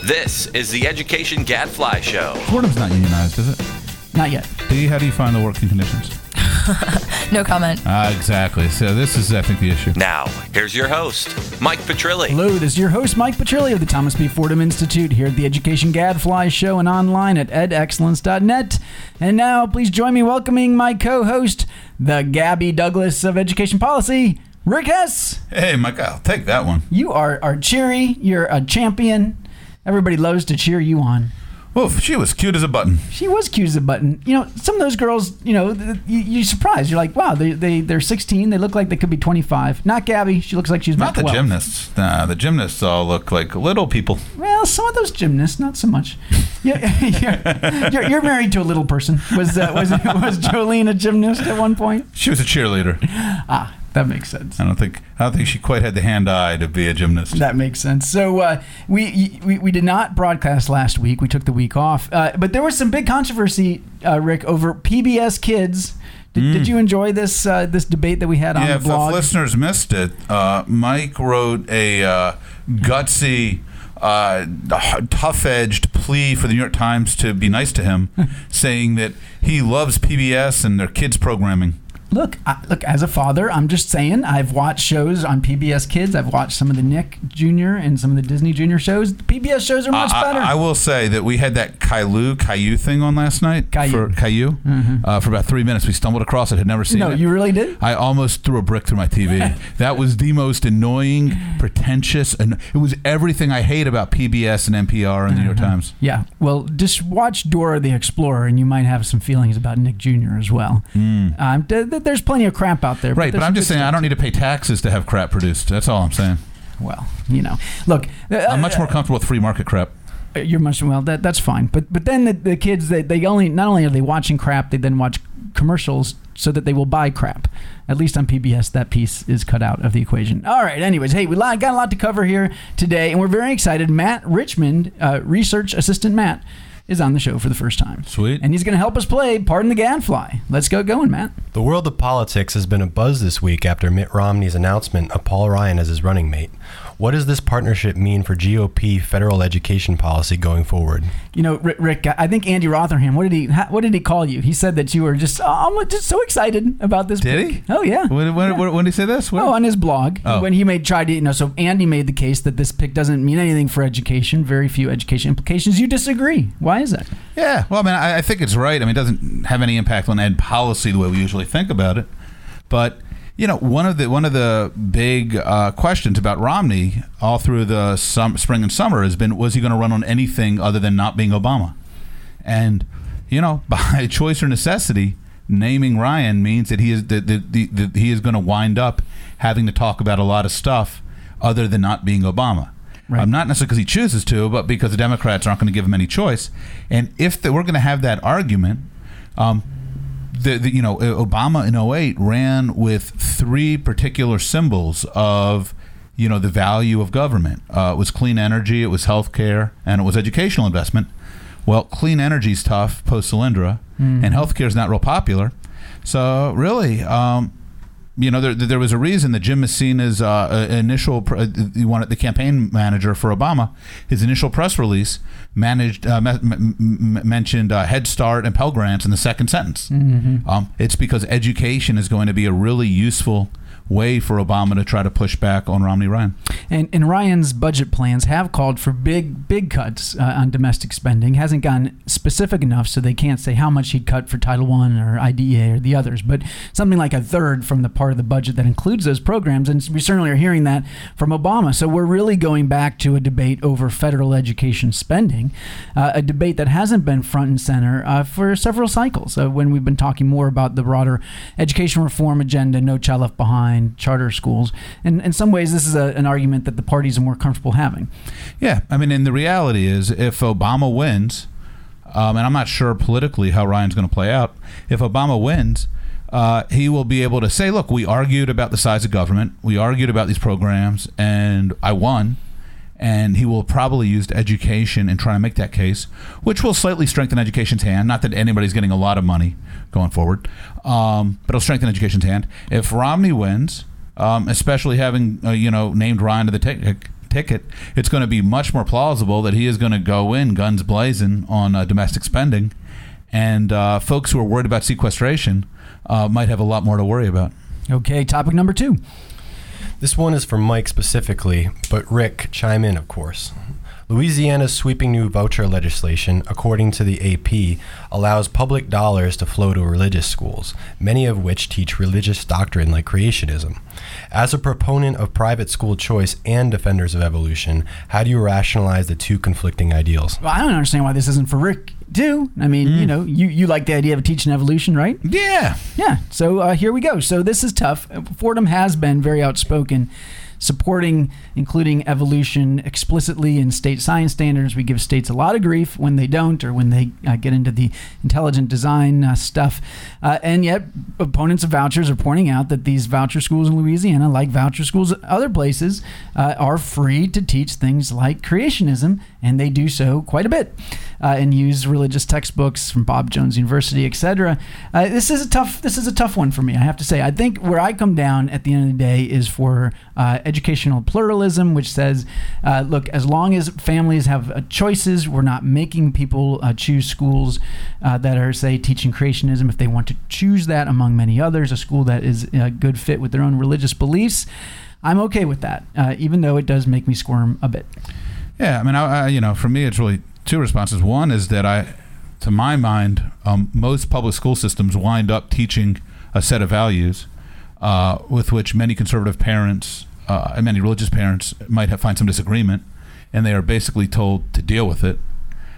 This is the Education Gadfly Show. Fordham's not unionized, is it? Not yet. How do you find the working conditions? No comment. Exactly. So this is, I think, the issue. Now, here's your host, Mike Petrilli. Hello, this is your host, Mike Petrilli of the Thomas B. Fordham Institute here at the Education Gadfly Show and online at edexcellence.net. And now, please join me welcoming my co-host, the Gabby Douglas of Education Policy, Rick Hess. Hey, Mike, I'll take that one. You are cheery. You're a champion. Everybody loves to cheer you on. Well, she was cute as a button. She was cute as a button. You know, some of those girls, you know, you're surprised. You're like, wow, they're 16. They look like they could be 25. Not Gabby. She looks like she's about 12. Not the gymnasts. Nah, the gymnasts all look like little people. Well, some of those gymnasts, not so much. You're married to a little person. Was Jolene a gymnast at one point? She was a cheerleader. That makes sense. I don't think she quite had the hand-eye to be a gymnast. That makes sense. So we did not broadcast last week. We took the week off. But there was some big controversy, Rick, over PBS Kids. Did you enjoy this debate that we had on the blog? If listeners missed it, Mike wrote a gutsy, tough-edged plea for the New York Times to be nice to him, saying that he loves PBS and their kids programming. Look, as a father, I'm just saying, I've watched shows on PBS Kids. I've watched some of the Nick Jr. and some of the Disney Jr. shows. The PBS shows are much better. I will say that we had that Caillou thing on last night. Caillou. For about 3 minutes. We stumbled across it, had never seen it. No, you really did? I almost threw a brick through my TV. That was the most annoying, pretentious, and it was everything I hate about PBS and NPR and the New York Times. Yeah, well, just watch Dora the Explorer, and you might have some feelings about Nick Jr. as well. There's plenty of crap out there. Right, but I'm just saying I don't need to pay taxes to have crap produced. That's all I'm saying. Well, you know, look. I'm much more comfortable with free market crap. You're much, well, that's fine. But then the kids, they not only are they watching crap, they then watch commercials so that they will buy crap. At least on PBS, that piece is cut out of the equation. All right, anyways, hey, we got a lot to cover here today, and we're very excited. Matt Richmond, research assistant Matt, is on the show for the first time. Sweet. And he's going to help us play Pardon the Gadfly. Let's go going, Matt. The world of politics has been abuzz this week after Mitt Romney's announcement of Paul Ryan as his running mate. What does this partnership mean for GOP federal education policy going forward? You know, Rick, I think Andy Rotherham, what did he call you? He said that you were just so excited about this. Did pick. he? Oh, yeah. When did he say this? On his blog. Oh. When he so Andy made the case that this pick doesn't mean anything for education, very few education implications. You disagree. Why is that? Yeah, well, I mean, I think it's right. I mean, it doesn't have any impact on ed policy the way we usually think about it. But you know, one of the big questions about Romney all through the spring and summer has been, was he going to run on anything other than not being Obama? And you know, by choice or necessity, naming Ryan means that he is going to wind up having to talk about a lot of stuff other than not being Obama. Right. Not necessarily because he chooses to, but because the Democrats aren't going to give him any choice. And if we're going to have that argument, Obama in 2008 ran with three particular symbols of, you know, the value of government. It was clean energy, it was health care, and it was educational investment. Well, clean energy is tough post-Solyndra, and health care is not real popular. So really, there was a reason that Jim Messina's the campaign manager for Obama, his initial press release mentioned Head Start and Pell Grants in the second sentence. It's because education is going to be a really useful way for Obama to try to push back on Romney Ryan. And Ryan's budget plans have called for big cuts on domestic spending. Hasn't gotten specific enough, so they can't say how much he'd cut for Title I or IDEA or the others, but something like a third from the part of the budget that includes those programs, and we certainly are hearing that from Obama. So we're really going back to a debate over federal education spending, a debate that hasn't been front and center for several cycles when we've been talking more about the broader education reform agenda, No Child Left Behind, charter schools. And in some ways, this is an argument that the parties are more comfortable having. Yeah, I mean, and the reality is, if Obama wins, and I'm not sure politically how Ryan's going to play out, if Obama wins, he will be able to say, look, we argued about the size of government, we argued about these programs, and I won. And he will probably use education in trying to make that case, which will slightly strengthen education's hand. Not that anybody's getting a lot of money going forward, but it'll strengthen education's hand. If Romney wins, especially having named Ryan to the ticket, it's going to be much more plausible that he is going to go in guns blazing on domestic spending, and folks who are worried about sequestration might have a lot more to worry about. Okay, topic number 2. This one is for Mike specifically, but Rick, chime in, of course. Louisiana's sweeping new voucher legislation, according to the AP, allows public dollars to flow to religious schools, many of which teach religious doctrine like creationism. As a proponent of private school choice and defenders of evolution, how do you rationalize the two conflicting ideals? Well, I don't understand why this isn't for Rick, too. I mean, you like the idea of teaching evolution, right? Yeah. Yeah. So here we go. So this is tough. Fordham has been very outspoken, supporting including evolution explicitly in state science standards. We give states a lot of grief when they don't, or when they get into the intelligent design stuff. And yet opponents of vouchers are pointing out that these voucher schools in Louisiana, like voucher schools other places, are free to teach things like creationism, and they do so quite a bit, and use religious textbooks from Bob Jones University, etc. This is a tough one for me, I have to say. I think where I come down at the end of the day is for educational pluralism, which says, look, as long as families have choices, we're not making people choose schools that are, say, teaching creationism if they want to choose that among many others, a school that is a good fit with their own religious beliefs. I'm okay with that, even though it does make me squirm a bit. Yeah, I mean, for me, it's really two responses. One is that to my mind, most public school systems wind up teaching a set of values with which many conservative parents and many religious parents might find some disagreement, and they are basically told to deal with it.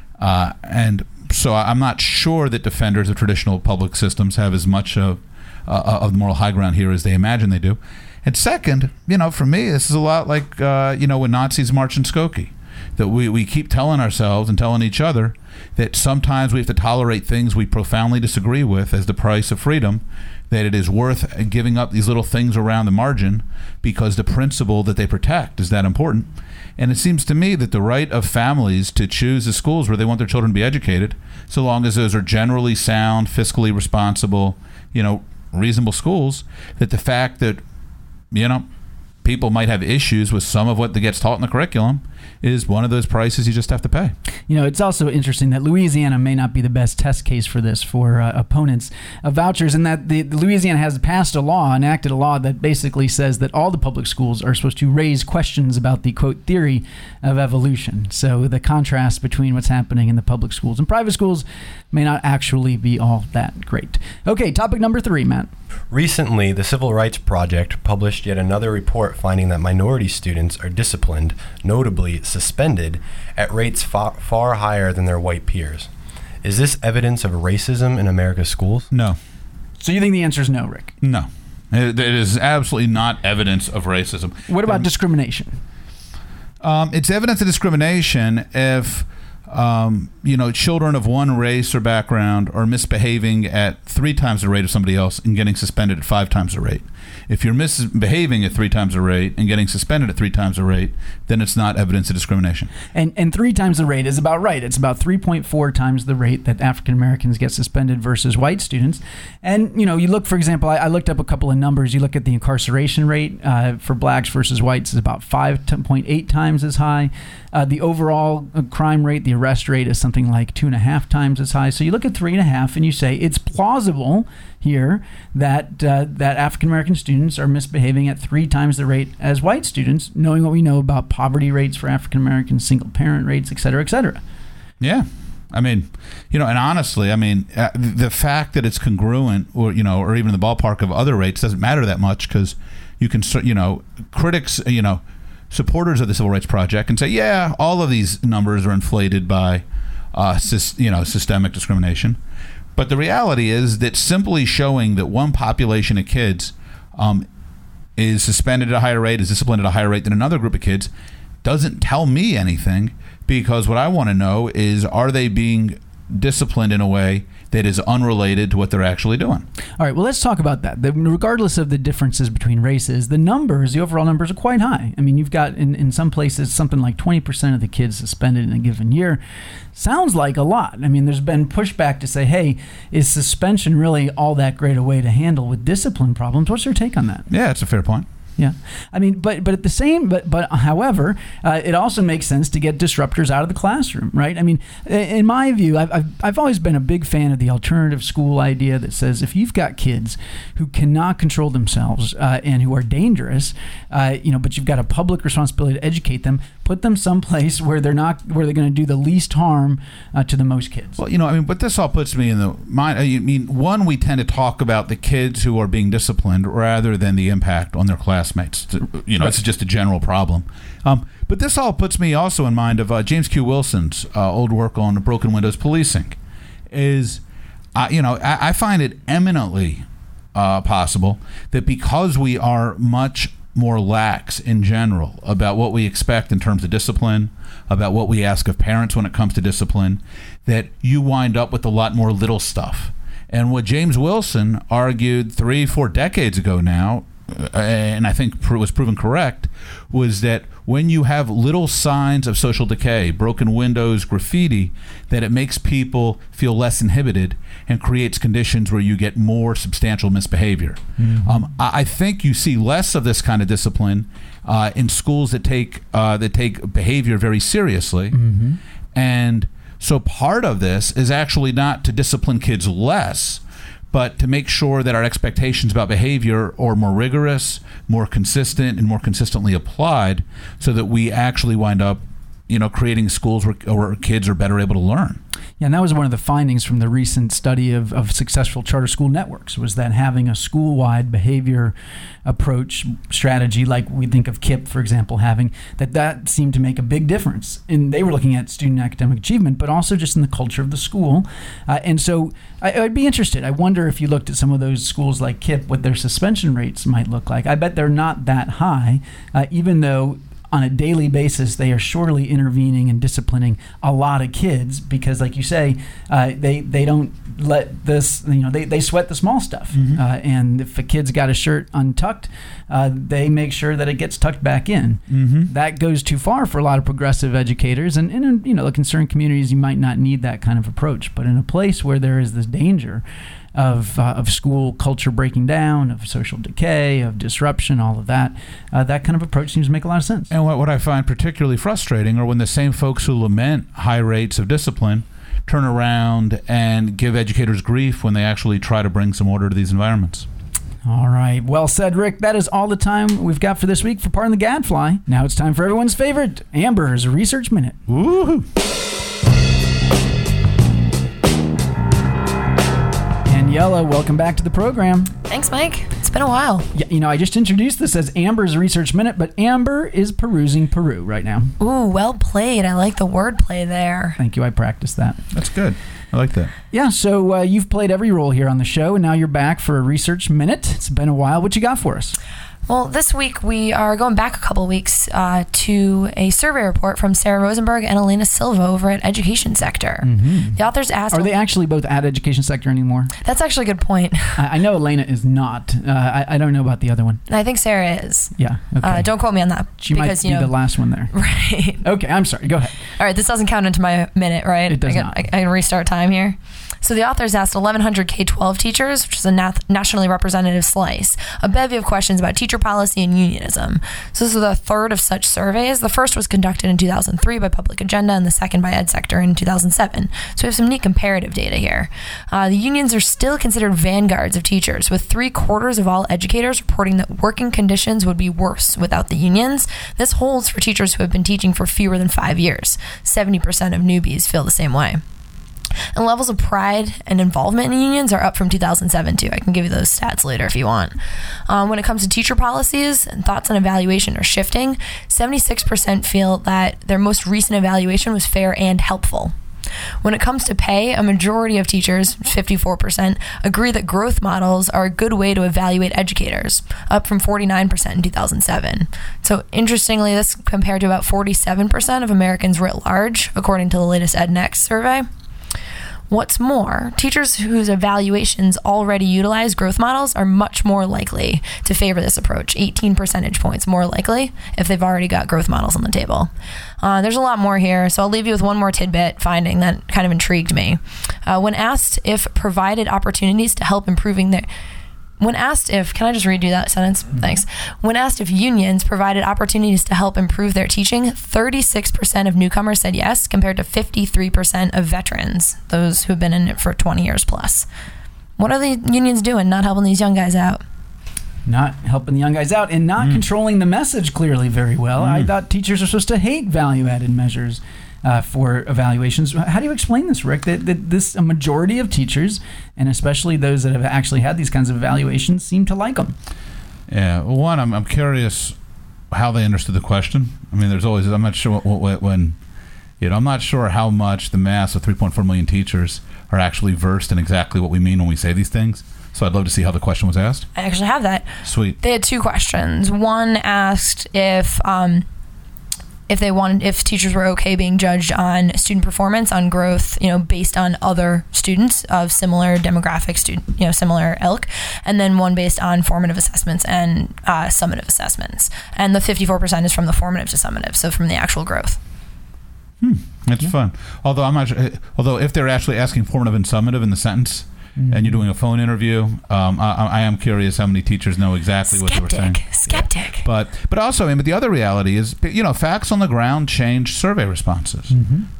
And so I'm not sure that defenders of traditional public systems have as much of the moral high ground here as they imagine they do. And second, for me, this is a lot like, when Nazis marched in Skokie, that we keep telling ourselves and telling each other that sometimes we have to tolerate things we profoundly disagree with as the price of freedom, that it is worth giving up these little things around the margin because the principle that they protect is that important. And it seems to me that the right of families to choose the schools where they want their children to be educated, so long as those are generally sound, fiscally responsible, reasonable schools, that the fact that, people might have issues with some of what gets taught in the curriculum is one of those prices you just have to pay. It's also interesting that Louisiana may not be the best test case for this for opponents of vouchers, in that the Louisiana has enacted a law that basically says that all the public schools are supposed to raise questions about the, quote, theory of evolution. So the contrast between what's happening in the public schools and private schools may not actually be all that great. Okay, topic number 3, Matt. Recently, the Civil Rights Project published yet another report finding that minority students are disciplined, notably suspended, at rates far higher than their white peers. Is this evidence of racism in America's schools? No. So you think the answer is no, Rick? No. It is absolutely not evidence of racism. What about discrimination? It's evidence of discrimination if children of one race or background are misbehaving at 3 times the rate of somebody else and getting suspended at 5 times the rate. If you're misbehaving at 3 times the rate and getting suspended at 3 times the rate, then it's not evidence of discrimination. And 3 times the rate is about right. It's about 3.4 times the rate that African Americans get suspended versus white students. And, you look, for example, I looked up a couple of numbers. You look at the incarceration rate for blacks versus whites is about 5.8 times as high. The overall crime rate, the arrest rate, is something like 2.5 times as high. So you look at 3.5 and you say it's plausible here that African American students are misbehaving at 3 times the rate as white students, knowing what we know about poverty rates for African Americans, single parent rates, et cetera, et cetera. Yeah. I mean, and honestly, the fact that it's congruent or even in the ballpark of other rates doesn't matter that much, because you can, critics, supporters of the Civil Rights Project can say, yeah, all of these numbers are inflated by, systemic discrimination. But the reality is that simply showing that one population of kids is suspended at a higher rate, is disciplined at a higher rate than another group of kids, doesn't tell me anything, because what I want to know is, are they being disciplined in a way that is unrelated to what they're actually doing? All right, well, let's talk about that. Regardless of the differences between races, the overall numbers are quite high. I mean, you've got in some places something like 20% of the kids suspended in a given year. Sounds like a lot. I mean, there's been pushback to say, hey, is suspension really all that great a way to handle with discipline problems? What's your take on that? Yeah, it's a fair point. Yeah. I mean, but at the same, but however, it also makes sense to get disruptors out of the classroom, right? I mean, in my view, I've always been a big fan of the alternative school idea that says if you've got kids who cannot control themselves and who are dangerous, but you've got a public responsibility to educate them, put them someplace where they're going to do the least harm to the most kids. Well, but this all puts me in the mind. I mean, one, we tend to talk about the kids who are being disciplined rather than the impact on their classmates. It's just a general problem. But this all puts me also in mind of James Q. Wilson's old work on broken windows policing. I find it eminently possible that because we are much more lax in general about what we expect in terms of discipline, about what we ask of parents when it comes to discipline, that you wind up with a lot more little stuff. And what James Wilson argued 3-4 decades ago now, and I think was proven correct, was that when you have little signs of social decay, broken windows, graffiti, that it makes people feel less inhibited and creates conditions where you get more substantial misbehavior. Mm-hmm. I think you see less of this kind of discipline in schools that take behavior very seriously. Mm-hmm. And so part of this is actually not to discipline kids less, but to make sure that our expectations about behavior are more rigorous, more consistent, and more consistently applied, so that we actually wind up, creating schools where kids are better able to learn. Yeah, and that was one of the findings from the recent study of successful charter school networks, was that having a school-wide behavior approach strategy, like we think of KIPP, for example, having, that seemed to make a big difference. And they were looking at student academic achievement, but also just in the culture of the school. And so I'd be interested. I wonder if you looked at some of those schools like KIPP, what their suspension rates might look like. I bet they're not that high, even though on a daily basis, they are surely intervening and disciplining a lot of kids because, like you say, they don't let this, they sweat the small stuff. Mm-hmm. And if a kid's got a shirt untucked, they make sure that it gets tucked back in. Mm-hmm. That goes too far for a lot of progressive educators. And in the concerned communities, you might not need that kind of approach. But in a place where there is this danger of school culture breaking down, of social decay, of disruption, all of that, that kind of approach seems to make a lot of sense. And what I find particularly frustrating are when the same folks who lament high rates of discipline turn around and give educators grief when they actually try to bring some order to these environments. All right. Well said, Rick. That is all the time we've got for this week for Pardon the Gadfly. Now it's time for everyone's favorite, Amber's Research Minute. Woohoo! Yella, welcome back to the program. Thanks, Mike. It's been a while. Yeah, I just introduced this as Amber's Research Minute, but Amber is perusing Peru right now. Ooh, well played. I like the wordplay there. Thank you. I practiced that. That's good. I like that. Yeah, so you've played every role here on the show, and now you're back for a Research Minute. It's been a while. What you got for us? Well, this week we are going back a couple weeks to a survey report from Sarah Rosenberg and Elena Silva over at Education Sector. Mm-hmm. The authors asked... Are they actually both at Education Sector anymore? That's actually a good point. I know Elena is not. I don't know about the other one. I think Sarah is. Yeah, okay. Don't quote me on that. She might be the last one there. Right. Okay, I'm sorry. Go ahead. All right, this doesn't count into my minute, right? It does not. I can restart time here. So the authors asked 1,100 K-12 teachers, which is a nationally representative slice, a bevy of questions about teacher policy and unionism. So this was the third of such surveys. The first was conducted in 2003 by Public Agenda and the second by Ed Sector in 2007. So we have some neat comparative data here. The unions are still considered vanguards of teachers, with 3/4 of all educators reporting that working conditions would be worse without the unions. This holds for teachers who have been teaching for fewer than 5 years. 70% of newbies feel the same way. And levels of pride and involvement in unions are up from 2007 too. I can give you those stats later if you want. When it comes to teacher policies, and thoughts on evaluation are shifting. 76% feel that their most recent evaluation was fair and helpful. When it comes to pay, a majority of teachers, 54%, agree that growth models are a good way to evaluate educators, up from 49% in 2007. So interestingly, this compared to about 47% of Americans writ large, according to the latest EdNext survey. What's more, teachers whose evaluations already utilize growth models are much more likely to favor this approach, 18 percentage points more likely if they've already got growth models on the table. There's a lot more here, so I'll leave you with one more tidbit finding that kind of intrigued me. When asked if provided opportunities to help improving their When asked if, can I just redo that sentence? Thanks. When asked if unions provided opportunities to help improve their teaching, 36% of newcomers said yes, compared to 53% of veterans, those who've been in it for 20 years plus. What are the unions doing, not helping these young guys out? Not helping the young guys out and not controlling the message clearly very well. I thought teachers are supposed to hate value-added measures for evaluations. How do you explain this, Rick? That a majority of teachers, and especially those that have actually had these kinds of evaluations, seem to like them? Yeah. Well, one, I'm curious how they understood the question. I mean, there's always, I'm not sure when, I'm not sure how much the mass of 3.4 million teachers are actually versed in exactly what we mean when we say these things. So I'd love to see how the question was asked. I actually have that. Sweet. They had two questions. One asked if teachers were okay being judged on student performance, on growth, based on other students of similar demographic, similar ilk, and then one based on formative assessments and summative assessments. And the 54% is from the formative to summative, so from the actual growth. That's fun. Although I'm not sure, if they're actually asking formative and summative in the sentence, and you're doing a phone interview, I am curious how many teachers know exactly what they were saying. Skeptic. But also, but the other reality is, facts on the ground change survey responses.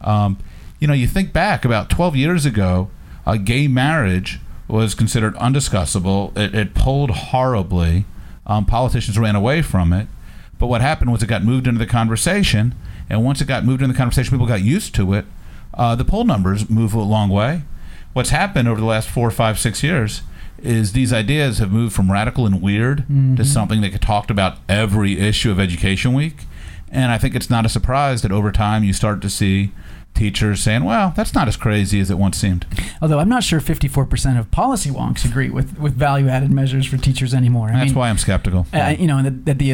You think back about 12 years ago, gay marriage was considered undiscussable. It polled horribly. Politicians ran away from it. But what happened was it got moved into the conversation, and once it got moved into the conversation, people got used to it. The poll numbers move a long way. What's happened over the last 4, 5, 6 years is these ideas have moved from radical and weird to something that get talked about every issue of Education Week. And I think it's not a surprise that over time you start to see teachers saying, well, that's not as crazy as it once seemed. Although I'm not sure 54% of policy wonks agree with value-added measures for teachers anymore. That's why I'm skeptical. At the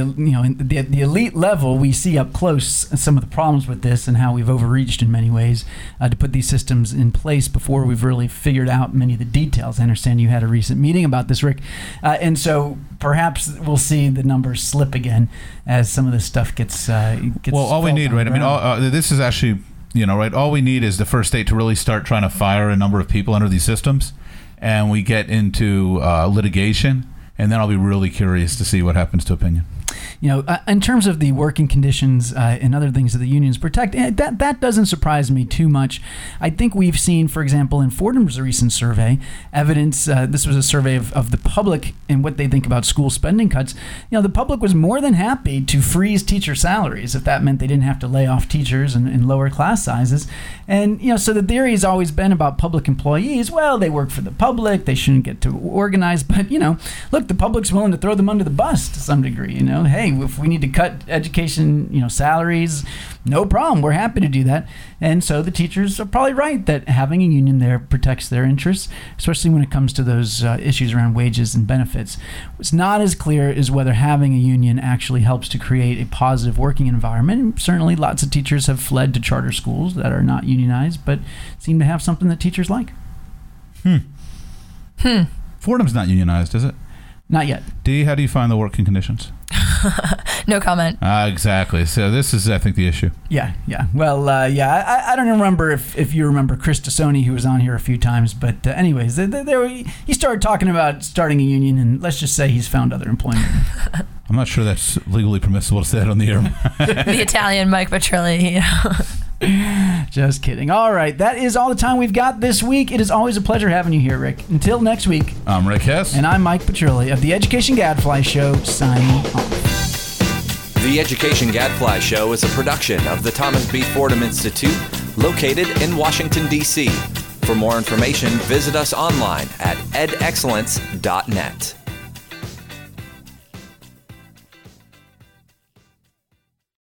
elite level, we see up close some of the problems with this and how we've overreached in many ways to put these systems in place before we've really figured out many of the details. I understand you had a recent meeting about this, Rick, and so perhaps we'll see the numbers slip again as some of this stuff gets. Well, all we need, right? This is actually. All we need is the first state to really start trying to fire a number of people under these systems, and we get into litigation, and then I'll be really curious to see what happens to opinion. In terms of the working conditions and other things that the unions protect, that doesn't surprise me too much. I think we've seen, for example, in Fordham's recent survey, evidence, this was a survey of the public and what they think about school spending cuts. The public was more than happy to freeze teacher salaries if that meant they didn't have to lay off teachers and lower class sizes. And, so the theory has always been about public employees. Well, they work for the public. They shouldn't get to organize. But, look, the public's willing to throw them under the bus to some degree. Hey, if we need to cut education, salaries, no problem. We're happy to do that. And so the teachers are probably right that having a union there protects their interests, especially when it comes to those issues around wages and benefits. What's not as clear is whether having a union actually helps to create a positive working environment. And certainly lots of teachers have fled to charter schools that are not unionized, but seem to have something that teachers like. Fordham's not unionized, is it? Not yet. Dee, how do you find the working conditions? No comment. Exactly. So this is, I think, the issue. Yeah. Well, I don't remember if you remember Chris Tassoni, who was on here a few times. But anyways, he started talking about starting a union, and let's just say he's found other employment. I'm not sure that's legally permissible to say that on the air. The Italian Mike Petrilli, Just kidding. All right, that is all the time we've got this week. It is always a pleasure having you here, Rick. Until next week. I'm Rick Hess. And I'm Mike Petrilli of the Education Gadfly Show, signing off. The Education Gadfly Show is a production of the Thomas B. Fordham Institute, located in Washington, D.C. For more information, visit us online at edexcellence.net.